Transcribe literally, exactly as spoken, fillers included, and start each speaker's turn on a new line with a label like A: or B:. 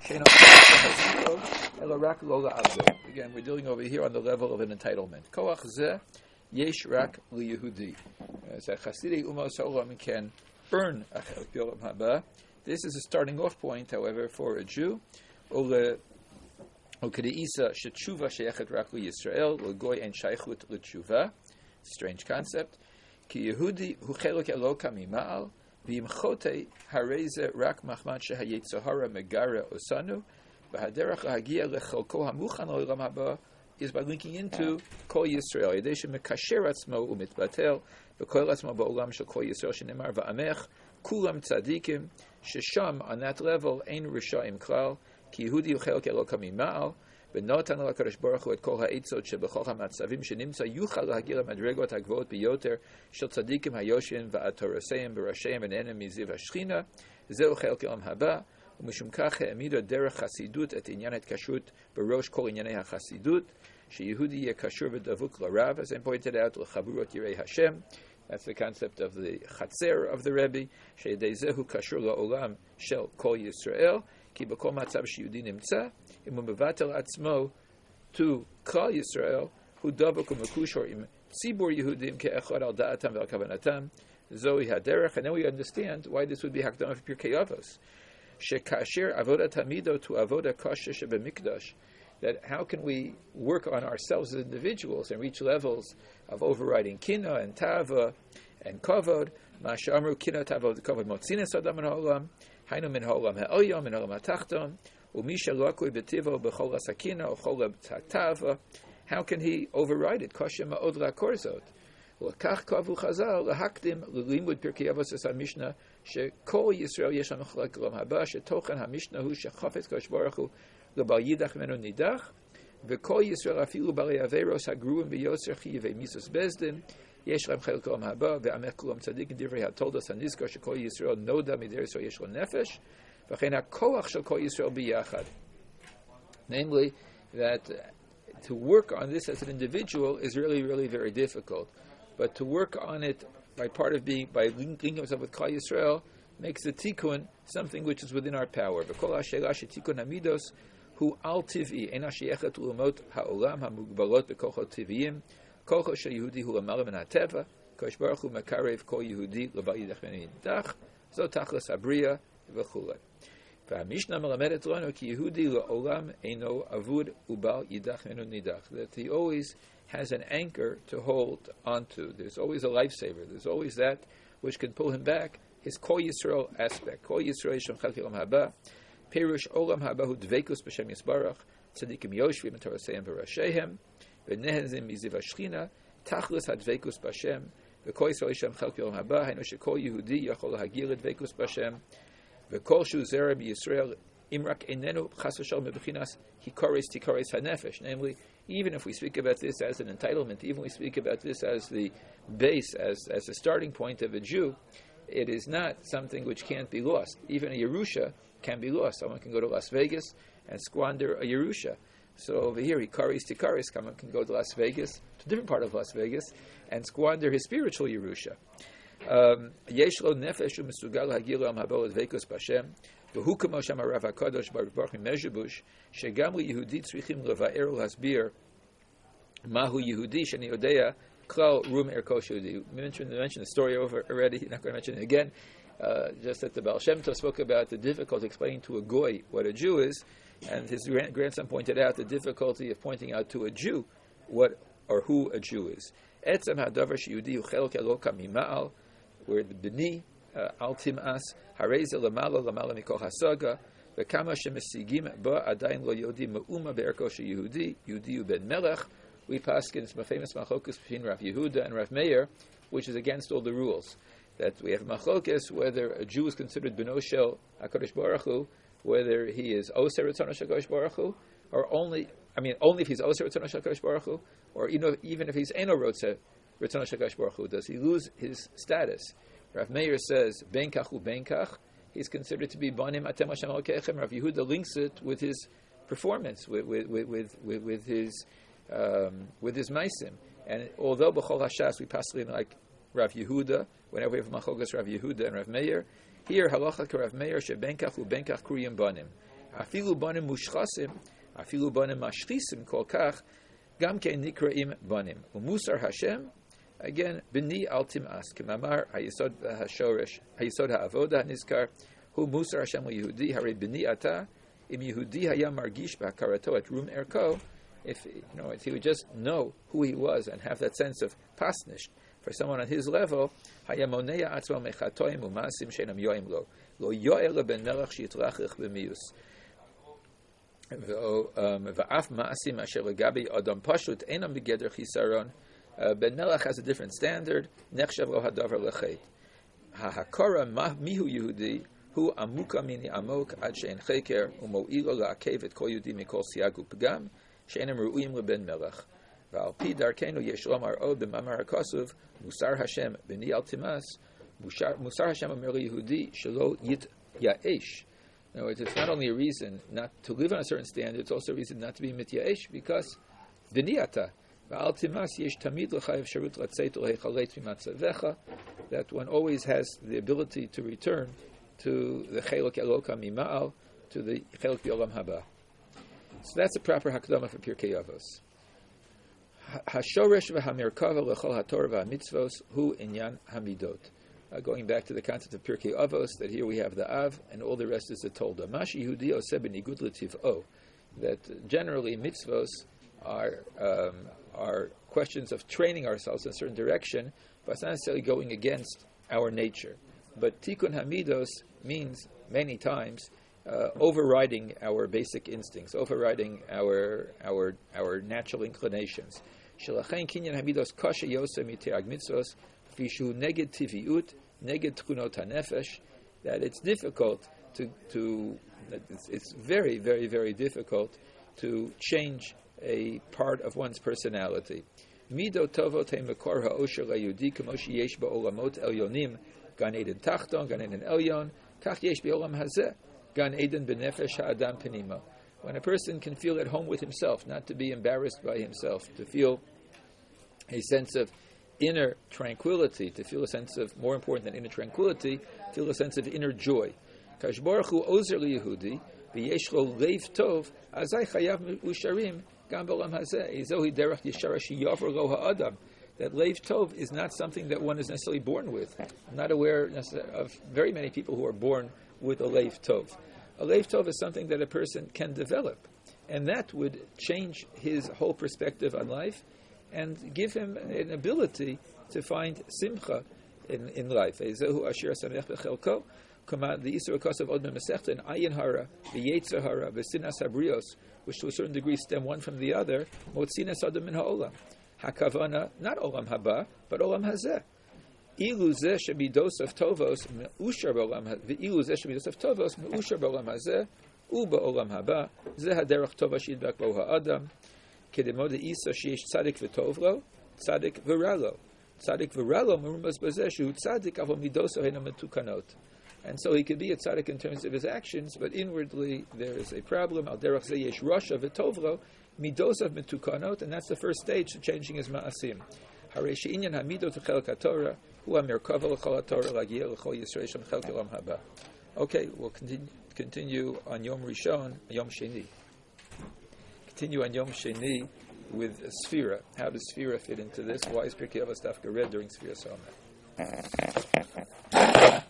A: Again, we're dealing over here on the level of an entitlement. Koach zeh yesh rak liyehudi. As a Chasidei Umos Ha'olam can earn a chelek b'olam haba. This is a starting off point, however, for a Jew. Ole Okedeisa she'tshuva sheyachet rak liyisrael l'goy en shaychut l'tshuva. Strange concept. Ki Yehudi hu chelek eloka mima'al v'imchote hareze rak machmat shehayetzahara megara osanu v'haderach hagia lechelko hamuchan l'olam haba is by linking into Kol Yisrael. Yedeshem mekasher atzmo umitbatel v'kol atzmo ba'olam shel Kol Yisrael shenemar va'amech kulam tzadikim shesham on that level ein rishaim klal ki Yehudi hu chelek eloka mima'al ונותן לקדוש ברוך הוא את כל העצות שבכל המצבים שנמצא יוכל להגיע למדרגות הגבוהות ביותר של צדיקים היושבים והתורסים בראשיהם ונהנים מזיו השכינה. זהו חלק העולם הבא, ומשום כך העמידו דרך חסידות את עניין ההתקשרות בראש כל ענייני החסידות, שיהודי יהיה קשור ודבוק לרב, as I pointed out, לחבורות יראי השם. That's the concept of the Chatzer of the Rebbe, שידי זהו קשור לעולם של כל ישראל, כי בכל מצב שיהודי נמצא, אם הוא מבטל עצמו to כל ישראל, הוא דבק ומקושר עם ציבור יהודים כאחד על דעתם ועל כוונתם, זוהי הדרך, and then we understand why this would be הקדמה of פרקי אבות, שכאשר עבודת המידות הוא עבודה קשה שבמקדש, that how can we work on ourselves as individuals and reach levels of overriding kina and tava and kavod, ma she'amru kina tava kavod motzines adam min ha'olam, haynu min ha'olam ha'oyam, min ha'olam ha'tachton, u'mi she'lakui b'tivo b'chol ha'sakina, u'chol ha'tava, how can he override it? Kosher ma'od la'korzot. L'kach kavu chazal, l'hakdim, l'limud pirkei avos es ha'mishnah, she'kol Yisrael yesh ha'mechlek l'olam haba, she'tochen ha'mishnah hu she'chafetz kosh baruch hu, לבעל יידח ממנו נידח, וכל ישראל אפילו בעלי עבירוס הגרועים ביוסר חייבי מיסוס בזדין, יש להם חלק עולם הבא, ועמך כולם צדיק דברי התולדס הנזכר שכל ישראל נודע מדי ישראל יש לו נפש, וכן הכוח של כל ישראל ביחד. Namely, that to work on this as an individual is really, really very difficult. But to work on it by part of being, by linking himself with Kol Yisrael, makes the tikkun something which is within our power. V'kol ha'sheila shetikun hamidos hu al tiv'i ena sheyechet l'umot ha'olam ha'mugbalot b'kochot tiv'iyim kocho she'yehudi hu l'mala min ha'teva kosh baruch hu mekarev kol yehudi l'bal yidach min yidach zo tachlis habriya v'chulei. V'hamishnah melamedet lanu ki yehudi l'olam eino avud ubal yidach min nidach, that he always has an anchor to hold onto. There's always a lifesaver. There's always that which can pull him back. His Kol Yisrael aspect. Kol Yisrael Yishem Chelek Olam Haba. Perush Olam Haba Hu Dveikus B'Shem Yisbarach. Tzadikim Yoshvim and Toraseihem V'Rasheihem. V'Nehenzim Miziv HaShchina. Tachlis HaDveikus B'Shem. V'Kol Yisrael Yishem Chelek Olam Haba. Hainu Shekol Yehudi Yachol Hagir Dveikus B'Shem. V'Kol Shu Zera B'Yisrael Imrak Einenu Chas V'Shalom B'Chinas Hikares Tikares HaNefesh. Namely, even if we speak about this as an entitlement, even if we speak about this as the base, as as a starting point of a Jew, it is not something which can't be lost. Even a Yerusha can be lost. Someone can go to Las Vegas and squander a Yerusha. So over here, Hikaris Tikaris, someone can go to Las Vegas, to a different part of Las Vegas, and squander his spiritual Yerusha. Yesh lo nefesh u'mesugal hagil al habol dveikus b'Hashem, v'hu kamo shama Rav HaKadosh Baruch Baruch Mezhebush, shegam liYehudi tzrichim leva'er ul'hasbir mahu Yehudi sheni yodea Klal Rum Erkosh Yehudi. We mentioned, mentioned the story over already. You're not going to mention it again. Uh, just that the Baal Shem Tov spoke about the difficulty explaining to a goy what a Jew is, and his grand, grandson pointed out the difficulty of pointing out to a Jew what or who a Jew is. Etzem hadavar sheyehudi hu chelek eloka mima'al, where the b'ni al tim'as hareze lamala lamala mikol hasaga v'kama shemesigim ba adayin lo yodi me'uma be'erkosh Yehudi Yehudi ben Melech. We paskin, it's my famous machlokas between Rav Yehuda and Rav Meir, which is against all the rules. That we have machlokas whether a Jew is considered beno shel HaKadosh Baruch Hu, whether he is oser ritzon shel HaKadosh Baruch Hu, or only, I mean, only if he's oser ritzon shel HaKadosh Baruch Hu, or you know, even if he's eno rotze ritzon shel HaKadosh Baruch Hu, does he lose his status? Rav Meir says ben kach u ben kach, he's considered to be banim atem Hashem alkeichem. Rav Yehuda links it with his performance, with with with with, with his Um, with his meisim. And although b'chol hashas we pass like Rav Yehuda, whenever we have machogas Rav Yehuda and Rav Meir, here halacha ka Rav Meir shebenkach ubenkach kriyim banim. Afilu banim mushchasim, afilu banim mashchisim kol kach, gam kein nikraim banim. Umusar Hashem, again, b'ni al tim'as, k'mamar hayisod ha'shoresh, hayisod ha'avoda nizkar, hu musar Hashem l'Yehudi, hare b'ni ata, im Yehudi hayam margish b'hakarato et rum erko, if, you know, if he would just know who he was and have that sense of pasnish, for someone on his level, hayamonea atzmo mechatoim umasim shenam yoim lo, lo yoel ben melech shitlachich b'mius. V'af ma'asim asher legabi adam pashut enam begeder chisaron. Ben melech has a different standard. Nechshav lo hadavar lechet. Ha'hakora mihu Yehudi hu amuka mini amok ad she'en cheker umo'ilo la'akev et kol Yehudi mikol siag u'pgam she'enem ru'im leben melech. V'al pi darkenu yesh lomar od b'mamar ha'kosuv musar Hashem b'ni al timas musar Hashem omer Yehudi shelo yit ya'esh. In other words, it's not only a reason not to live on a certain standard, it's also a reason not to be mityaesh, because v'niata v'al timas yesh tamid l'chayev sharut latzeit l'hechalet mimatzavecha, that one always has the ability to return to the chelok eloka mima'al, to the chelok b'olam haba. So that's a proper hakdama for Pirkei Avos. Hashoresh v'hamerkava l'chol haTorah v'hamitzvos hu inyan hamidot. Uh, going back to the concept of Pirkei Avos, that here we have the Av, and all the rest is the Tolda. Mashi Yehudi oseh b'nigut l'tiv'o, that generally mitzvos are um, are questions of training ourselves in a certain direction, but it's not necessarily going against our nature. But Tikkun Hamidos means many times uh, overriding our basic instincts, overriding our our our natural inclinations. Shelachein kinyan Hamidos kasha yoseh miteag mitzvos. Neged tiviut, neged tchunot hanefesh, that it's difficult to, to it's, it's very, very, very difficult to change a part of one's personality. Mido tovot he mekor ha'osher la'yudi k'mo sheyesh ba'olamot elyonim, gan eden tachton, gan eden elyon, kach yesh ba'olam hazeh, gan eden b'nefesh ha'adam penima. When a person can feel at home with himself, not to be embarrassed by himself, to feel a sense of inner tranquility, to feel a sense of, more important than inner tranquility, feel a sense of inner joy. Kadosh Baruch Hu ozer liyehudi, v'yesh lo leiv tov, azay chayav usharim, gam b'olam hazeh, ezohi derech yeshara sheyavar lo ha'adam. That leiv tov is not something that one is necessarily born with. I'm not aware of very many people who are born with a leiv tov. A leiv tov is something that a person can develop, and that would change his whole perspective on life and give him an ability to find simcha in, in life. Ezehu asher samech bechelko, kama the Isur Kosav Od Memesechta, and Ayin Hara, the Yetzer Hara, the Sinas Habrios, which to a certain degree stem one from the other, Motzinas Adam min ha'olam. Hakavana, not Olam Haba, but Olam Hazeh. Ilu zeh shemidos of tovos me'ushar b'olam hazeh, v'ilu zeh shemidos of tovos me'ushar b'olam hazeh, u'ba olam haba, zeh haderech tova shidbak bo ha'adam, kedemo de'isa sheyesh tzadik v'tovlo, tzadik v'ralo. Tzadik v'ralo merumas b'zeh shu tzadik avo midos ohena metukanot. And so he could be a tzaddik in terms of his actions, but inwardly there is a problem. Al derech zeh yesh rasha v'tovlo, midos of metukanot, and that's the first stage to changing his ma'asim. Harei she'inyan hamidot v'chelek haTorah, hu ha'merkava l'chol haTorah l'giyeh l'chol Yisrael shem chelek olam haba. Okay, we'll continue, continue on Yom Rishon, Yom Sheni. Continue on Yom Sheni with Sfira. How does Sfira fit into this? Why is Pirkei Avos dafka read during Sfira Somer?